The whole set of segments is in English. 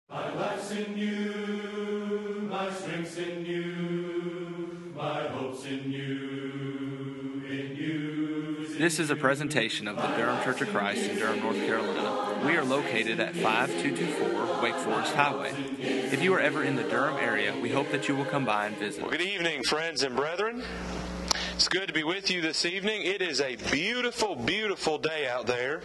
My life's in you, my strength's in you, my hope's in you, in you. This is a presentation of the Durham Church of Christ in Durham, North Carolina. We are located at 5224 Wake Forest Highway. If you are ever in the Durham area, we hope that you will come by and visit. Well, good evening, friends and brethren. It's good to be with you this evening. It is a beautiful, beautiful day out there.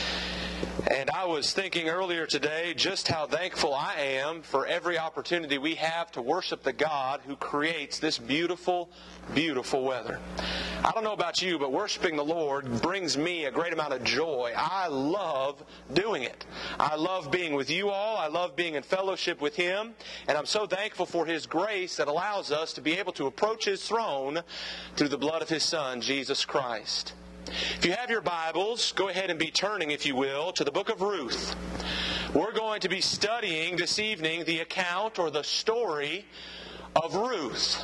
And I was thinking earlier today just how thankful I am for every opportunity we have to worship the God who creates this beautiful, beautiful weather. I don't know about you, but worshiping the Lord brings me a great amount of joy. I love doing it. I love being with you all. I love being in fellowship with Him. And I'm so thankful for His grace that allows us to be able to approach His throne through the blood of His Son, Jesus Christ. If you have your Bibles, go ahead and be turning, if you will, to the book of Ruth. We're going to be studying this evening the account or the story of Ruth.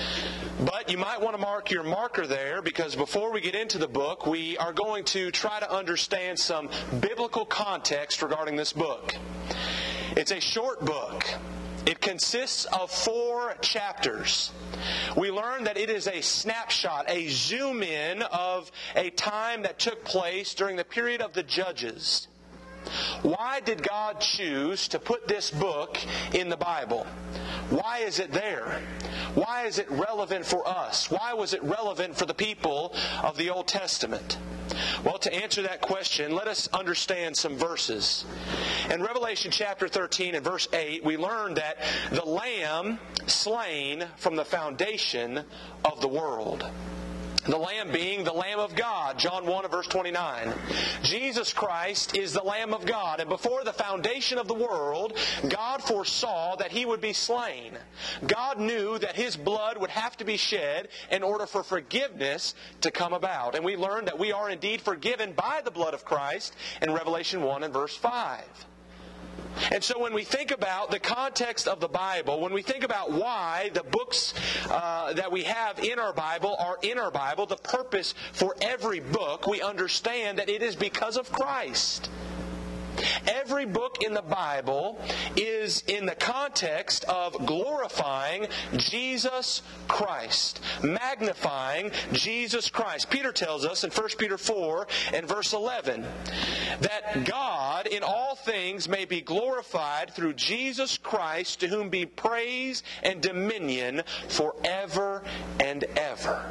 But you might want to mark your marker there, because before we get into the book, we are going to try to understand some biblical context regarding this book. It's a short book. It consists of 4 chapters. We learn that it is a snapshot, a zoom in of a time that took place during the period of the Judges. Why did God choose to put this book in the Bible? Why is it there? Why is it relevant for us? Why was it relevant for the people of the Old Testament? Well, to answer that question, let us understand some verses. In Revelation chapter 13 and verse 8, we learn that the Lamb slain from the foundation of the world. The Lamb being the Lamb of God, John 1 and verse 29. Jesus Christ is the Lamb of God, and before the foundation of the world, God foresaw that He would be slain. God knew that His blood would have to be shed in order for forgiveness to come about. And we learn that we are indeed forgiven by the blood of Christ in Revelation 1 and verse 5. And so when we think about the context of the Bible, when we think about why the books that we have in our Bible are in our Bible, the purpose for every book, we understand that it is because of Christ. Every book in the Bible is in the context of glorifying Jesus Christ, magnifying Jesus Christ. Peter tells us in 1 Peter 4 and verse 11 that God in all things may be glorified through Jesus Christ, to whom be praise and dominion forever and ever.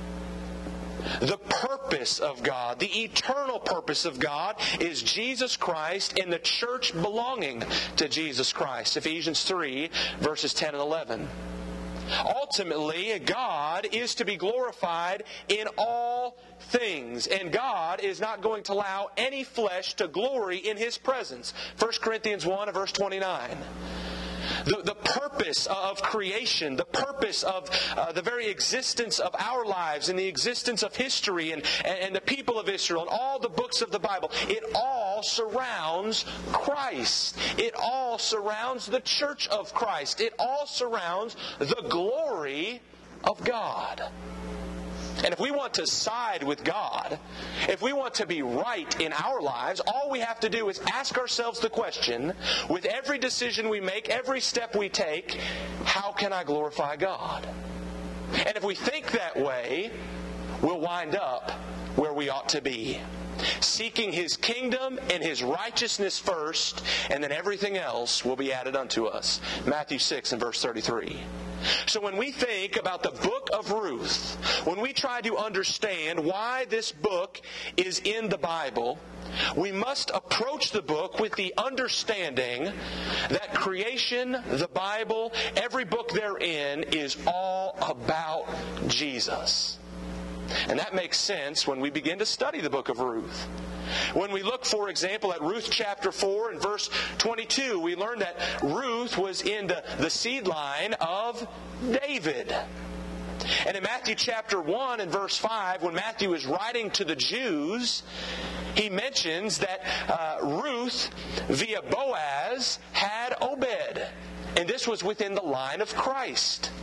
The purpose of God, the eternal purpose of God, is Jesus Christ and the church belonging to Jesus Christ. Ephesians 3, verses 10 and 11. Ultimately, God is to be glorified in all things, and God is not going to allow any flesh to glory in His presence. 1 Corinthians 1 and verse 29. The purpose of creation, the purpose of the very existence of our lives and the existence of history and the people of Israel and all the books of the Bible, it all surrounds Christ. It all surrounds the church of Christ. It all surrounds the glory of God. And if we want to side with God, if we want to be right in our lives, all we have to do is ask ourselves the question, with every decision we make, every step we take, how can I glorify God? And if we think that way, we'll wind up where we ought to be. Seeking His kingdom and His righteousness first, and then everything else will be added unto us. Matthew 6 and verse 33. So when we think about the book of Ruth, when we try to understand why this book is in the Bible, we must approach the book with the understanding that creation, the Bible, every book therein is all about Jesus. And that makes sense when we begin to study the book of Ruth. When we look, for example, at Ruth chapter 4 and verse 22, we learn that Ruth was in the seed line of David. And in Matthew chapter 1 and verse 5, when Matthew is writing to the Jews, he mentions that Ruth, via Boaz, had Obed. And this was within the line of Christ.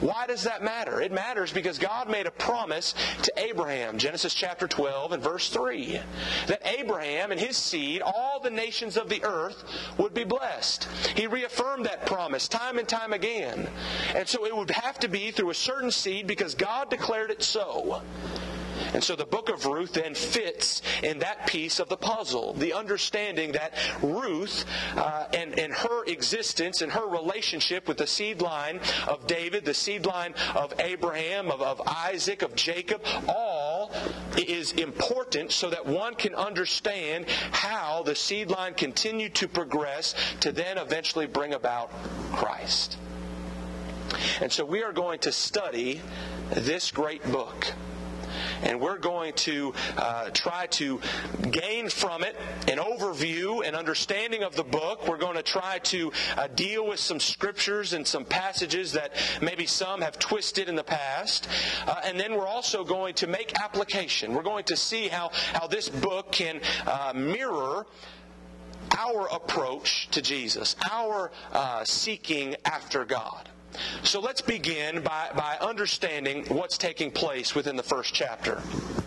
Why does that matter? It matters because God made a promise to Abraham, Genesis chapter 12 and verse 3, that Abraham and his seed, all the nations of the earth, would be blessed. He reaffirmed that promise time and time again. And so it would have to be through a certain seed because God declared it so. And so the book of Ruth then fits in that piece of the puzzle, the understanding that Ruth and her existence and her relationship with the seed line of David, the seed line of Abraham, of Isaac, of Jacob, all is important so that one can understand how the seed line continued to progress to then eventually bring about Christ. And so we are going to study this great book. And we're going to try to gain from it an overview, an understanding of the book. We're going to try to deal with some scriptures and some passages that maybe some have twisted in the past. And then we're also going to make application. We're going to see how this book can mirror our approach to Jesus, our seeking after God. So let's begin by understanding what's taking place within the first chapter.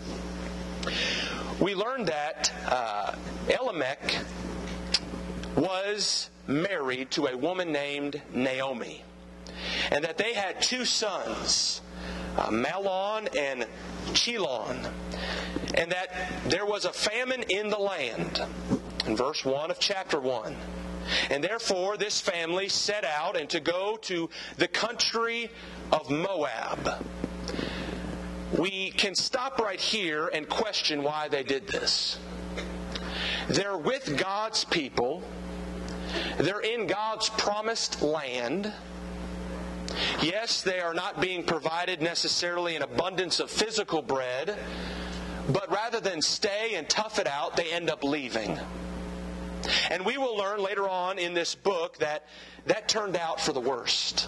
We learned that Elimelech was married to a woman named Naomi, and that they had two sons, Mahlon and Chilion, and that there was a famine in the land, in verse 1 of chapter 1. And therefore this family set out and to go to the country of Moab. We can stop right here and question why they did this. They're with God's people. They're in God's promised land. Yes, they are not being provided necessarily an abundance of physical bread, but rather than stay and tough it out, they end up leaving. And we will learn later on in this book that turned out for the worst.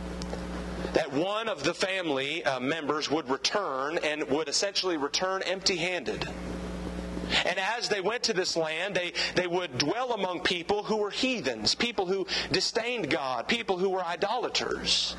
That one of the family members would return and would essentially return empty-handed. And as they went to this land, they would dwell among people who were heathens, people who disdained God, people who were idolaters.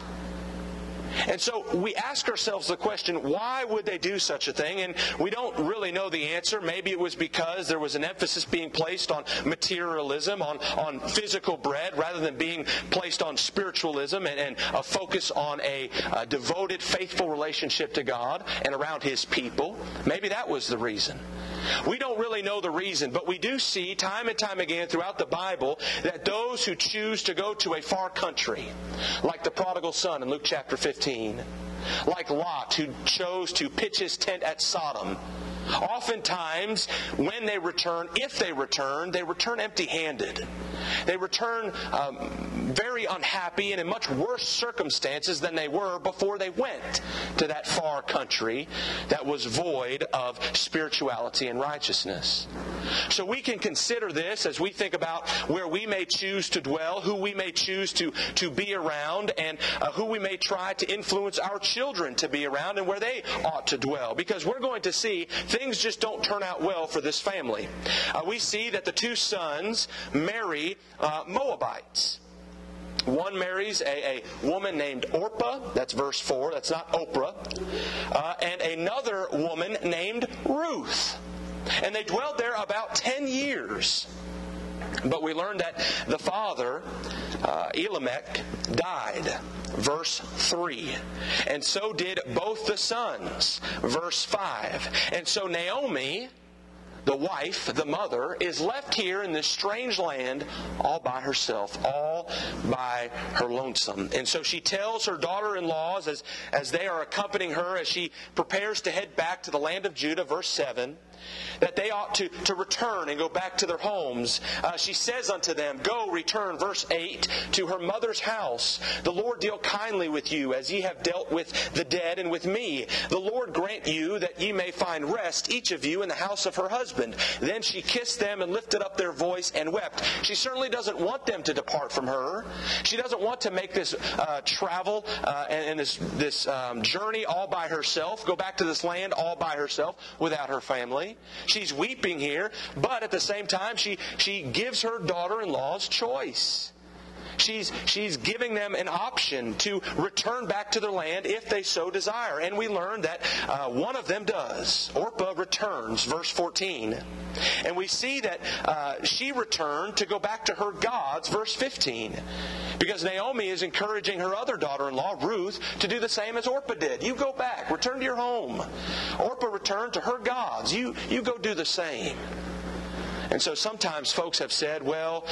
And so we ask ourselves the question, why would they do such a thing? And we don't really know the answer. Maybe it was because there was an emphasis being placed on materialism, on physical bread, rather than being placed on spiritualism and a focus on a devoted, faithful relationship to God and around His people. Maybe that was the reason. We don't really know the reason, but we do see time and time again throughout the Bible that those who choose to go to a far country, like the prodigal son in Luke chapter 15, like Lot who chose to pitch his tent at Sodom, oftentimes when they return, if they return empty-handed. They return very unhappy and in much worse circumstances than they were before they went to that far country that was void of spirituality and righteousness. So we can consider this as we think about where we may choose to dwell, who we may choose to be around, and who we may try to influence our children to be around and where they ought to dwell. Because we're going to see things just don't turn out well for this family. We see that the two sons marry Moabites. One marries a woman named Orpah, that's verse 4, that's not Oprah, and another woman named Ruth. And they dwelled there about 10 years. But we learned that the father, Elimelech, died. Verse 3. And so did both the sons. Verse 5. And so Naomi, the wife, the mother, is left here in this strange land all by herself, all by her lonesome. And so she tells her daughter-in-laws as they are accompanying her as she prepares to head back to the land of Judah, verse 7, that they ought to return and go back to their homes. She says unto them, go, return, verse 8, to her mother's house. The Lord deal kindly with you, as ye have dealt with the dead and with me. The Lord grant you that ye may find rest, each of you, in the house of her husband. Then she kissed them and lifted up their voice and wept. She certainly doesn't want them to depart from her. She doesn't want to make this travel and this journey all by herself, go back to this land all by herself without her family. She's weeping here, but at the same time, she gives her daughter-in-law's choice. she's giving them an option to return back to their land if they so desire. And we learn that one of them does. Orpah returns, verse 14. And we see that she returned to go back to her gods, verse 15. Because Naomi is encouraging her other daughter-in-law, Ruth, to do the same as Orpah did. You go back, return to your home. Orpah returned to her gods. You go do the same. And so sometimes folks have said, well,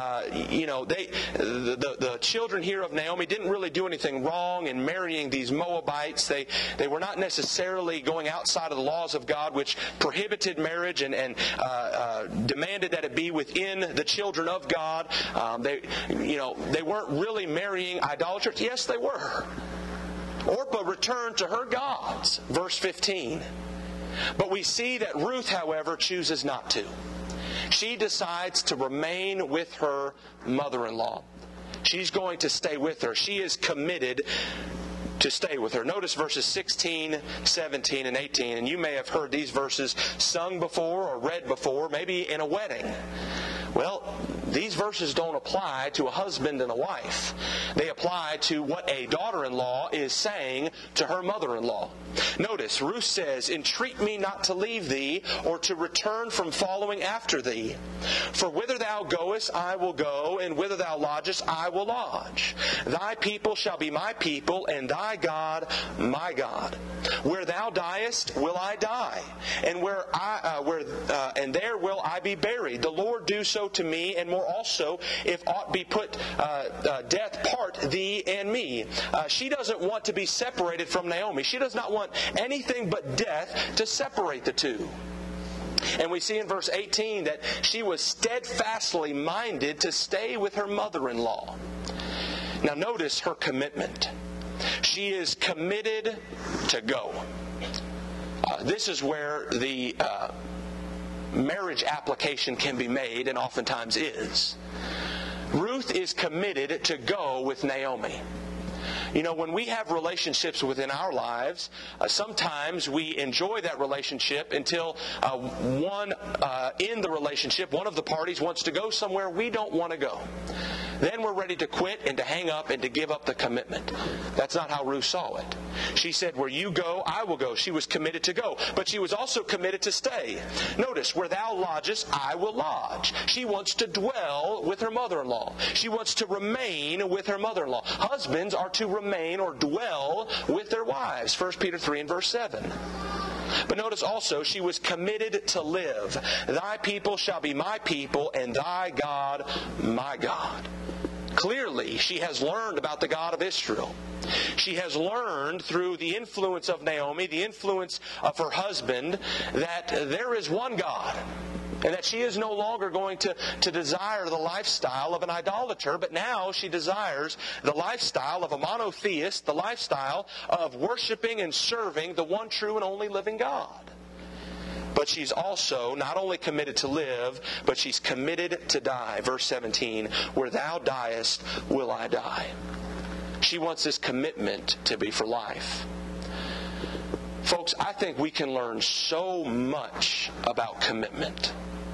the children here of Naomi didn't really do anything wrong in marrying these Moabites. They were not necessarily going outside of the laws of God, which prohibited marriage and demanded that it be within the children of God. They weren't really marrying idolaters. Yes, they were. Orpah returned to her gods, verse 15. But we see that Ruth, however, chooses not to. She decides to remain with her mother-in-law. She's going to stay with her. She is committed to stay with her. Notice verses 16, 17, and 18. And you may have heard these verses sung before or read before, maybe in a wedding. Well, these verses don't apply to a husband and a wife. They apply to what a daughter-in-law is saying to her mother-in-law. Notice, Ruth says, "Entreat me not to leave thee, or to return from following after thee. For whither thou goest, I will go, and whither thou lodgest, I will lodge. Thy people shall be my people, and thy God my God. Where thou diest, will I die, and and there will I be buried. The Lord do so to me, and more also, if aught be put death part thee and me." She doesn't want to be separated from Naomi. She does not want anything but death to separate the two. And we see in verse 18 that she was steadfastly minded to stay with her mother-in-law. Now notice her commitment. She is committed to go. This is where the marriage application can be made, and oftentimes is. Ruth is committed to go with Naomi. When we have relationships within our lives, sometimes we enjoy that relationship until one in the relationship, one of the parties wants to go somewhere we don't want to go. Then we're ready to quit and to hang up and to give up the commitment. That's not how Ruth saw it. She said, "Where you go, I will go." She was committed to go, but she was also committed to stay. Notice, "Where thou lodgest, I will lodge." She wants to dwell with her mother-in-law. She wants to remain with her mother-in-law. Husbands are to remain or dwell with their wives. 1 Peter 3 and verse 7. But notice also, she was committed to live. "Thy people shall be my people, and thy God my God." Clearly, she has learned about the God of Israel. She has learned through the influence of Naomi, the influence of her husband, that there is one God. And that she is no longer going to desire the lifestyle of an idolater, but now she desires the lifestyle of a monotheist, the lifestyle of worshiping and serving the one true and only living God. But she's also not only committed to live, but she's committed to die. Verse 17, "Where thou diest, will I die." She wants this commitment to be for life. Folks, I think we can learn so much about commitment.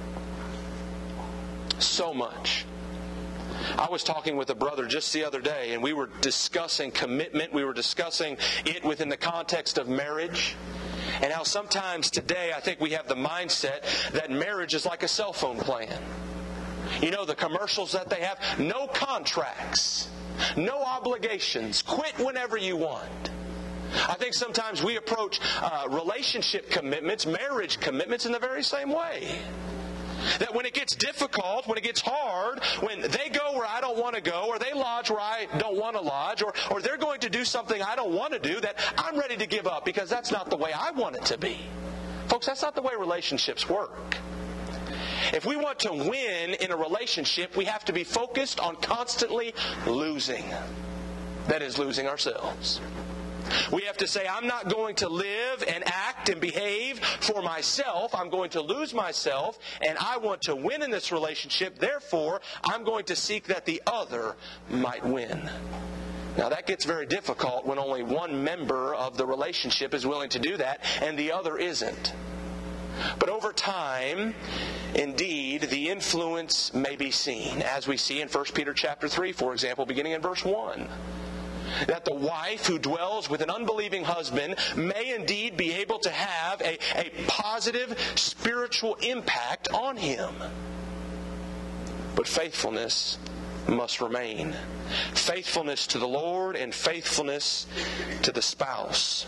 So much. I was talking with a brother just the other day, and we were discussing commitment. We were discussing it within the context of marriage. And how sometimes today I think we have the mindset that marriage is like a cell phone plan. The commercials that they have, no contracts, no obligations, quit whenever you want. I think sometimes we approach relationship commitments, marriage commitments in the very same way. That when it gets difficult, when it gets hard, when they go where I don't want to go, or they lodge where I don't want to lodge, or they're going to do something I don't want to do, that I'm ready to give up because that's not the way I want it to be. Folks, that's not the way relationships work. If we want to win in a relationship, we have to be focused on constantly losing. That is, losing ourselves. We have to say, I'm not going to live and act and behave for myself. I'm going to lose myself, and I want to win in this relationship. Therefore, I'm going to seek that the other might win. Now, that gets very difficult when only one member of the relationship is willing to do that, and the other isn't. But over time, indeed, the influence may be seen, as we see in 1 Peter chapter 3, for example, beginning in verse 1. That the wife who dwells with an unbelieving husband may indeed be able to have a positive spiritual impact on him. But faithfulness must remain. Faithfulness to the Lord and faithfulness to the spouse.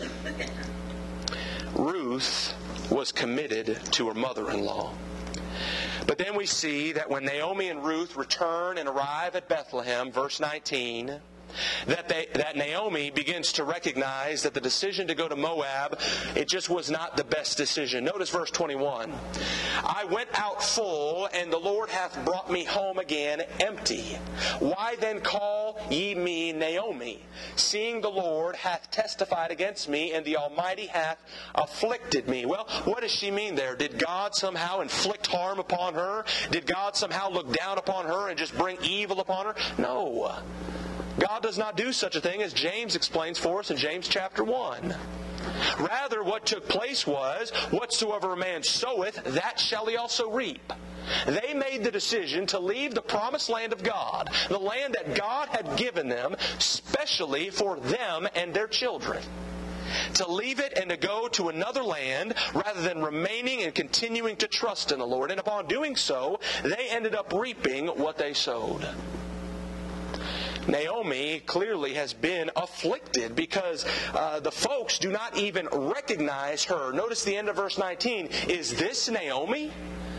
Ruth was committed to her mother-in-law. But then we see that when Naomi and Ruth return and arrive at Bethlehem, verse 19, that Naomi begins to recognize that the decision to go to Moab, it just was not the best decision. Notice verse 21. I went out full, and the Lord hath brought me home again empty. Why then call ye me Naomi, seeing the Lord hath testified against me, and the Almighty hath afflicted me? Well, what does she mean there? Did God somehow inflict harm upon her? Did God somehow look down upon her and just bring evil upon her? No. God does not do such a thing, as James explains for us in James chapter 1. Rather, what took place was, whatsoever a man soweth, that shall he also reap. They made the decision to leave the promised land of God, the land that God had given them, specially for them and their children. To leave it and to go to another land rather than remaining and continuing to trust in the Lord. And upon doing so, they ended up reaping what they sowed. Naomi clearly has been afflicted because the folks do not even recognize her. Notice the end of verse 19. Is this Naomi?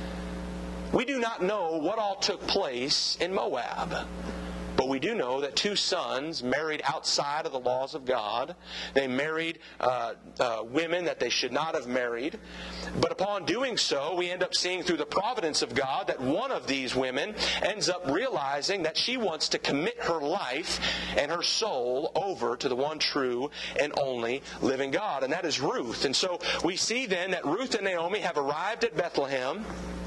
We do not know what all took place in Moab. But we do know that two sons married outside of the laws of God. They married women that they should not have married. But upon doing so, we end up seeing through the providence of God that one of these women ends up realizing that she wants to commit her life and her soul over to the one true and only living God. And that is Ruth. And so we see then that Ruth and Naomi have arrived at Bethlehem.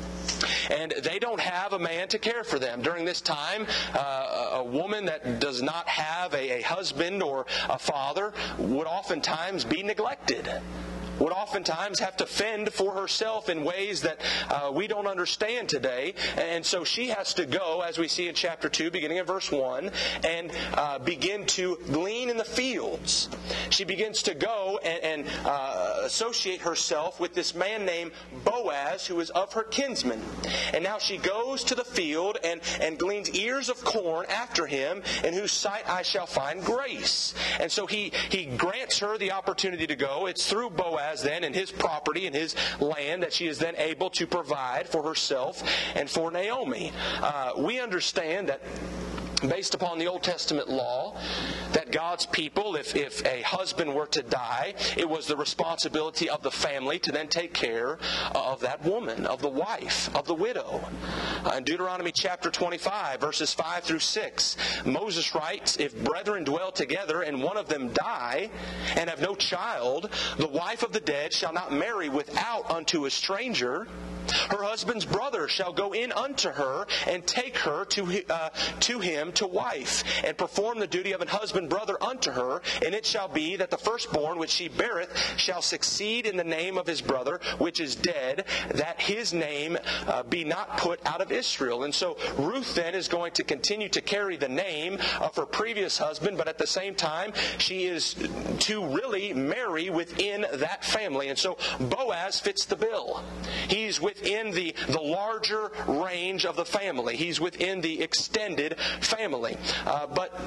And they don't have a man to care for them. During this time, a woman that does not have a husband or a father would oftentimes be neglected. Would oftentimes have to fend for herself in ways that we don't understand today. And so she has to go, as we see in chapter 2, beginning in verse 1, and begin to glean in the fields. She begins to go and associate herself with this man named Boaz, who is of her kinsmen. And now she goes to the field and gleans ears of corn after him, in whose sight I shall find grace. And so he grants her the opportunity to go. It's through Boaz then in his property and his land that she is then able to provide for herself and for Naomi. We understand that based upon the Old Testament law, that God's people, if a husband were to die, it was the responsibility of the family to then take care of that woman, of the wife, of the widow. In Deuteronomy chapter 25, verses 5 through 6, Moses writes, if brethren dwell together and one of them die and have no child, the wife of the dead shall not marry without unto a stranger. Her husband's brother shall go in unto her and take her to him to wife, and perform the duty of an husband brother unto her. And it shall be that the firstborn which she beareth shall succeed in the name of his brother which is dead, that his name be not put out of Israel. And so Ruth then is going to continue to carry the name of her previous husband, but at the same time she is to really marry within that family. And so Boaz fits the bill. He's within the larger range of the family. He's within the extended family. But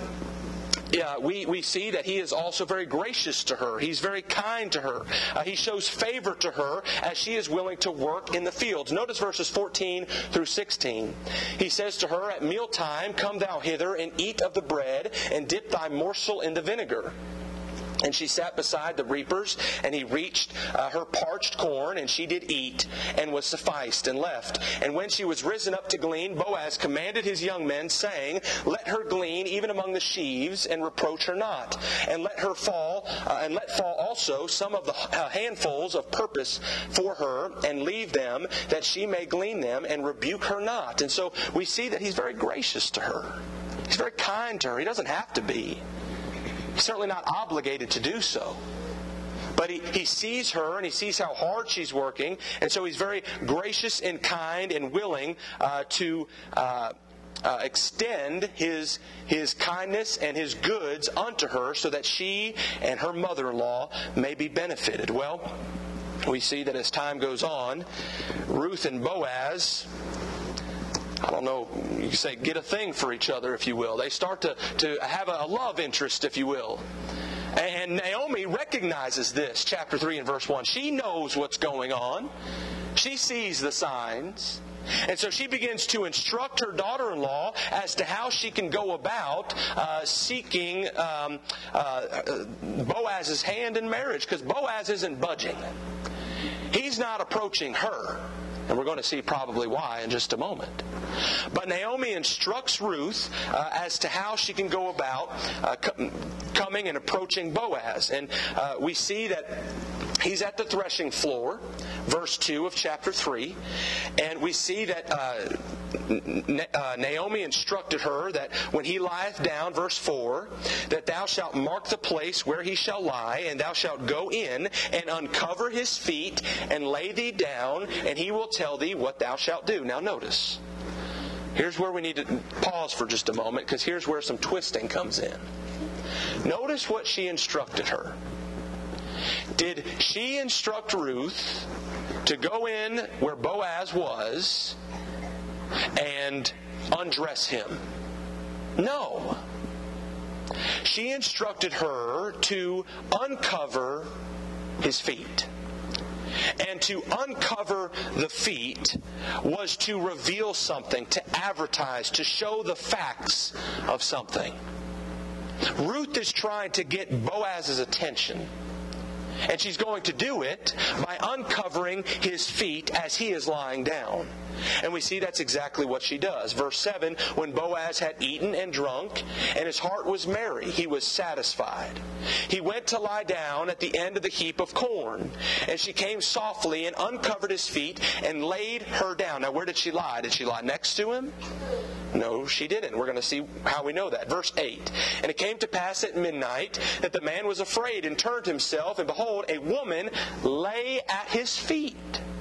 we see that he is also very gracious to her. He's very kind to her. He shows favor to her as she is willing to work in the fields. Notice verses 14 through 16. He says to her, at mealtime come thou hither and eat of the bread, and dip thy morsel in the vinegar. And she sat beside the reapers, and he reached her parched corn, and she did eat, and was sufficed, and left. And when she was risen up to glean, Boaz commanded his young men, saying, let her glean even among the sheaves, and reproach her not. And let fall also some of the handfuls of purpose for her, and leave them, that she may glean them, and rebuke her not. And so we see that he's very gracious to her. He's very kind to her. He doesn't have to be. He's certainly not obligated to do so. But he sees her and he sees how hard she's working, and so he's very gracious and kind and willing to extend his kindness and his goods unto her so that she and her mother-in-law may be benefited. Well, we see that as time goes on, Ruth and Boaz, I don't know, you can say get a thing for each other, if you will. They start to have a love interest, if you will. And Naomi recognizes this, chapter 3 and verse 1. She knows what's going on. She sees the signs. And so she begins to instruct her daughter-in-law as to how she can go about seeking Boaz's hand in marriage, because Boaz isn't budging. He's not approaching her. And we're going to see probably why in just a moment. But Naomi instructs Ruth as to how she can go about coming and approaching Boaz. And we see that he's at the threshing floor, verse 2 of chapter 3. And we see that Naomi instructed her that when he lieth down, verse 4, that thou shalt mark the place where he shall lie, and thou shalt go in and uncover his feet and lay thee down, and he will tell thee what thou shalt do. Now notice, here's where we need to pause for just a moment, because here's where some twisting comes in. Notice what she instructed her. Did she instruct Ruth to go in where Boaz was and undress him? No. She instructed her to uncover his feet. And to uncover the feet was to reveal something, to advertise, to show the facts of something. Ruth is trying to get Boaz's attention. And she's going to do it by uncovering his feet as he is lying down. And we see that's exactly what she does. Verse 7, when Boaz had eaten and drunk, and his heart was merry, he was satisfied. He went to lie down at the end of the heap of corn. And she came softly and uncovered his feet and laid her down. Now, where did she lie? Did she lie next to him? No, she didn't. We're going to see how we know that. Verse 8. And it came to pass at midnight that the man was afraid and turned himself, and behold, a woman lay at his feet.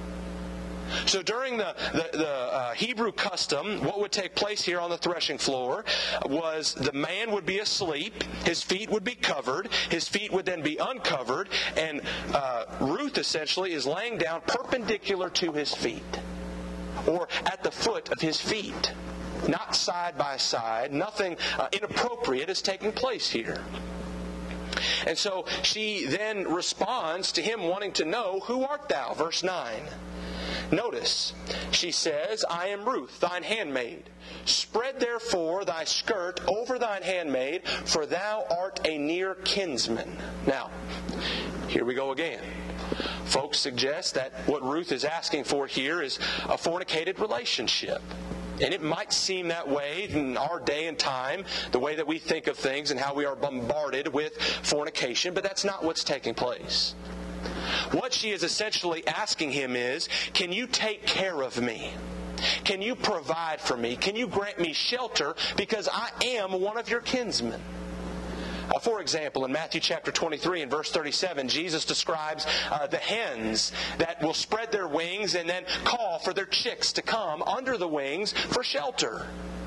So during the Hebrew custom, what would take place here on the threshing floor was the man would be asleep, his feet would be covered, his feet would then be uncovered, and Ruth essentially is laying down perpendicular to his feet, or at the foot of his feet. Not side by side. Nothing inappropriate is taking place here. And so she then responds to him wanting to know, who art thou? Verse 9. Notice, she says, I am Ruth, thine handmaid. Spread therefore thy skirt over thine handmaid, for thou art a near kinsman. Now, here we go again. Folks suggest that what Ruth is asking for here is a fornicated relationship. And it might seem that way in our day and time, the way that we think of things and how we are bombarded with fornication, but that's not what's taking place. What she is essentially asking him is, can you take care of me? Can you provide for me? Can you grant me shelter because I am one of your kinsmen? For example, in Matthew chapter 23 and verse 37, Jesus describes the hens that will spread their wings and then call for their chicks to come under the wings for shelter.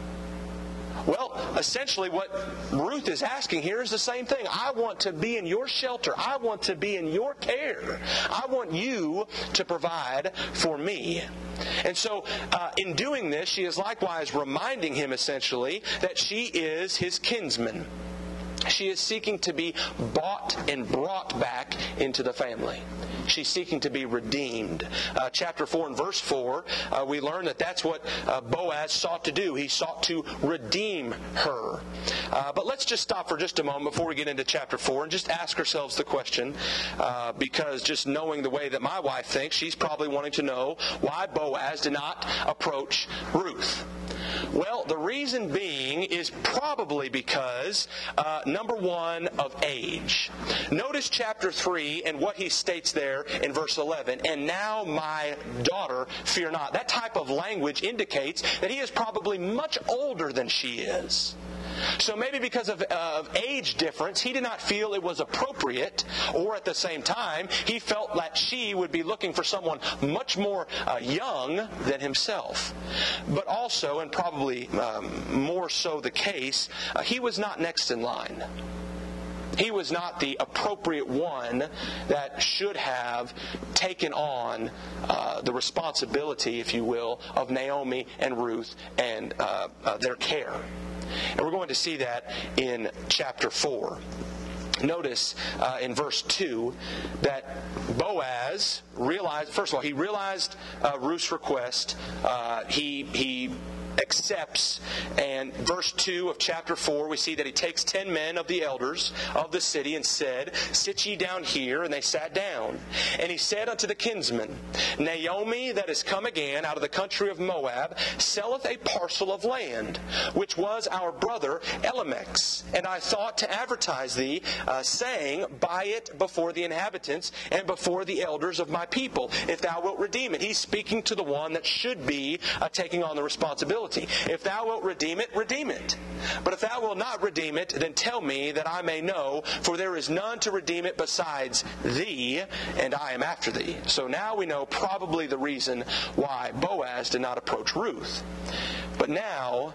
Well, essentially what Ruth is asking here is the same thing. I want to be in your shelter. I want to be in your care. I want you to provide for me. And so in doing this, she is likewise reminding him essentially that she is his kinsman. She is seeking to be bought and brought back into the family. She's seeking to be redeemed. Chapter 4 and verse 4, we learn that that's what Boaz sought to do. He sought to redeem her. But let's just stop for just a moment before we get into chapter 4 and just ask ourselves the question, because just knowing the way that my wife thinks, she's probably wanting to know why Boaz did not approach Ruth. Well, the reason being is probably because, number one, of age. Notice chapter 3 and what he states there in verse 11. And now, my daughter, fear not. That type of language indicates that he is probably much older than she is. So maybe because of age difference, he did not feel it was appropriate, or at the same time, he felt that she would be looking for someone much more young than himself. But also, and probably more so the case, he was not next in line. He was not the appropriate one that should have taken on the responsibility, if you will, of Naomi and Ruth and their care. And we're going to see that in chapter 4. Notice in verse 2 that Boaz realized, first of all, he realized Ruth's request. He accepts, and verse 2 of chapter 4, we see that he takes 10 men of the elders of the city and said, "Sit ye down here," and they sat down. And he said unto the kinsmen, "Naomi, that is come again out of the country of Moab, selleth a parcel of land, which was our brother Elimelech's. And I thought to advertise thee, saying, Buy it before the inhabitants and before the elders of my people, if thou wilt redeem it." He's speaking to the one that should be taking on the responsibility. If thou wilt redeem it, redeem it. But if thou wilt not redeem it, then tell me, that I may know, for there is none to redeem it besides thee, and I am after thee. So now we know probably the reason why Boaz did not approach Ruth. But now,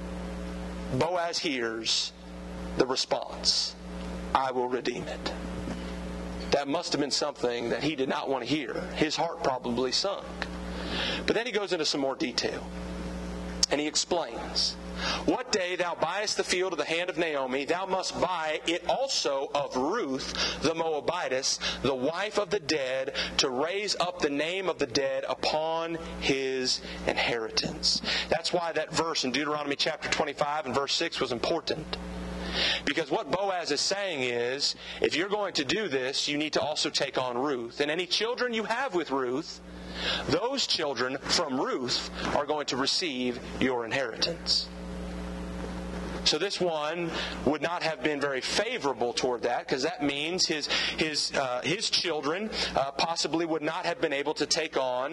Boaz hears the response, "I will redeem it." That must have been something that he did not want to hear. His heart probably sunk. But then he goes into some more detail. And he explains, "What day thou buyest the field of the hand of Naomi, thou must buy it also of Ruth the Moabitess, the wife of the dead, to raise up the name of the dead upon his inheritance." That's why that verse in Deuteronomy chapter 25 and verse 6 was important. Because what Boaz is saying is, if you're going to do this, you need to also take on Ruth. And any children you have with Ruth, those children from Ruth are going to receive your inheritance. So this one would not have been very favorable toward that, because that means his children possibly would not have been able to take on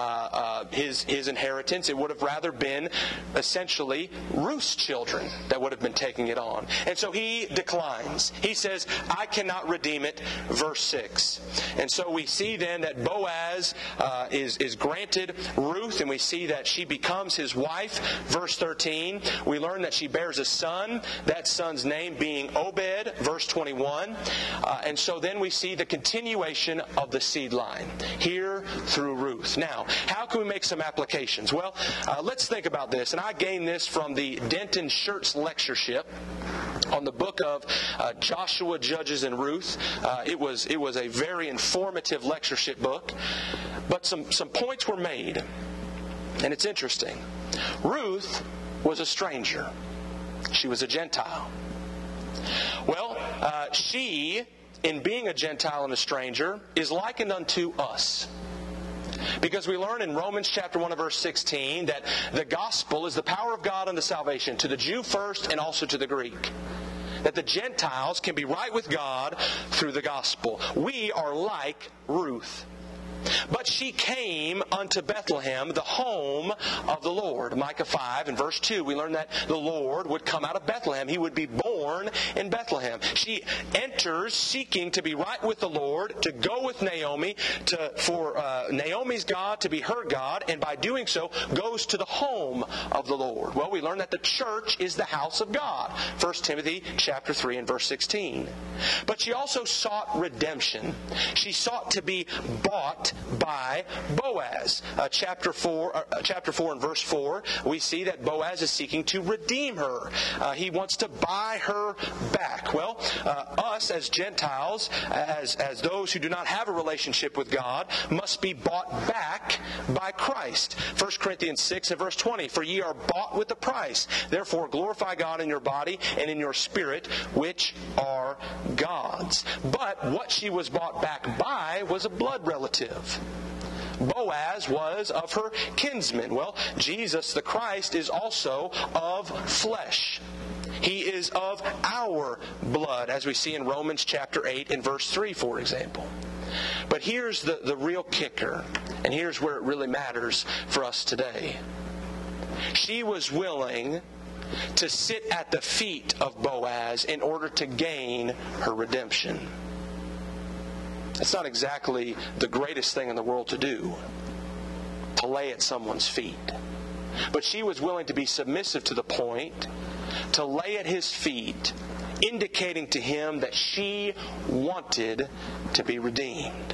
his inheritance. It would have rather been essentially Ruth's children that would have been taking it on. And so he declines. He says, "I cannot redeem it," verse 6. And so we see then that Boaz is granted Ruth, and we see that she becomes his wife. Verse 13, we learn that she bears a son, that son's name being Obed, verse 21. And so then we see the continuation of the seed line here through Ruth. Now, how can we make some applications? Well, let's think about this. And I gained this from the Denton Shirts lectureship on the book of Joshua, Judges, and Ruth. It was a very informative lectureship book. But some points were made. And it's interesting. Ruth was a stranger. She was a Gentile. Well, she, in being a Gentile and a stranger, is likened unto us. Because we learn in Romans chapter 1 and verse 16 that the gospel is the power of God unto salvation, to the Jew first and also to the Greek. That the Gentiles can be right with God through the gospel. We are like Ruth. But she came unto Bethlehem, the home of the Lord. Micah 5 and verse 2, we learn that the Lord would come out of Bethlehem. He would be born in Bethlehem. She enters seeking to be right with the Lord, to go with Naomi, for Naomi's God to be her God, and by doing so, goes to the home of the Lord. Well, we learn that the church is the house of God. 1 Timothy chapter 3 and verse 16. But she also sought redemption. She sought to be bought by Boaz. Chapter 4 and verse 4, we see that Boaz is seeking to redeem her. He wants to buy her back. Well, us as Gentiles, as those who do not have a relationship with God, must be bought back by Christ. 1 Corinthians 6 and verse 20, "For ye are bought with a price. Therefore glorify God in your body and in your spirit, which are God's." But what she was bought back by was a blood relative. Boaz was of her kinsmen. Well, Jesus the Christ is also of flesh. He is of our blood, as we see in Romans chapter 8 and verse 3, for example. But here's the real kicker, and here's where it really matters for us today. She was willing to sit at the feet of Boaz in order to gain her redemption. It's not exactly the greatest thing in the world to do, to lay at someone's feet. But she was willing to be submissive to the point to lay at his feet, indicating to him that she wanted to be redeemed.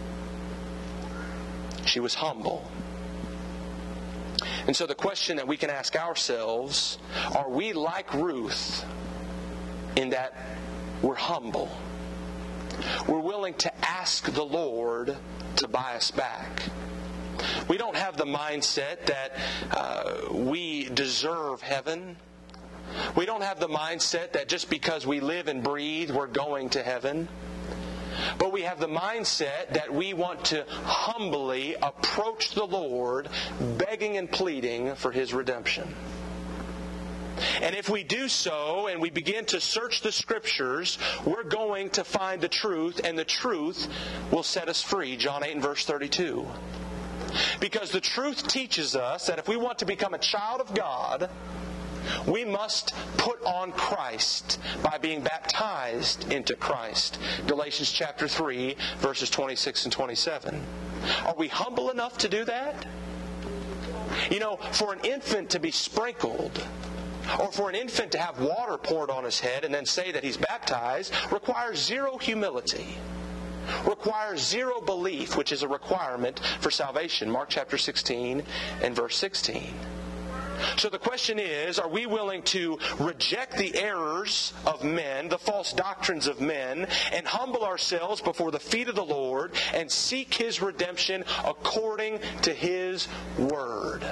She was humble. And so the question that we can ask ourselves, are we like Ruth in that we're humble? We're willing to ask the Lord to buy us back. We don't have the mindset that we deserve heaven. We don't have the mindset that just because we live and breathe, we're going to heaven. But we have the mindset that we want to humbly approach the Lord, begging and pleading for His redemption. And if we do so and we begin to search the Scriptures, we're going to find the truth, and the truth will set us free. John 8 and verse 32. Because the truth teaches us that if we want to become a child of God, we must put on Christ by being baptized into Christ. Galatians chapter 3, verses 26 and 27. Are we humble enough to do that? You know, for an infant to be sprinkled, or for an infant to have water poured on his head and then say that he's baptized, requires zero humility. Requires zero belief, which is a requirement for salvation. Mark chapter 16 and verse 16. So the question is, are we willing to reject the errors of men, the false doctrines of men, and humble ourselves before the feet of the Lord and seek His redemption according to His Word?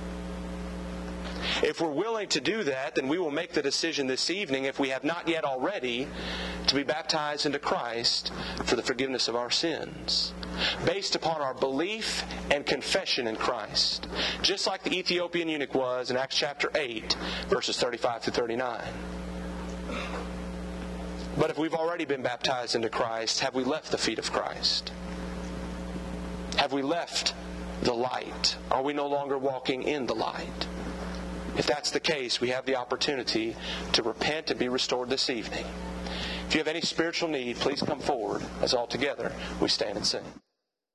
If we're willing to do that, then we will make the decision this evening, if we have not yet already, to be baptized into Christ for the forgiveness of our sins, based upon our belief and confession in Christ, just like the Ethiopian eunuch was in Acts chapter 8, verses 35 through 39. But if we've already been baptized into Christ, have we left the feet of Christ? Have we left the light? Are we no longer walking in the light? If that's the case, we have the opportunity to repent and be restored this evening. If you have any spiritual need, please come forward as all together we stand and sing.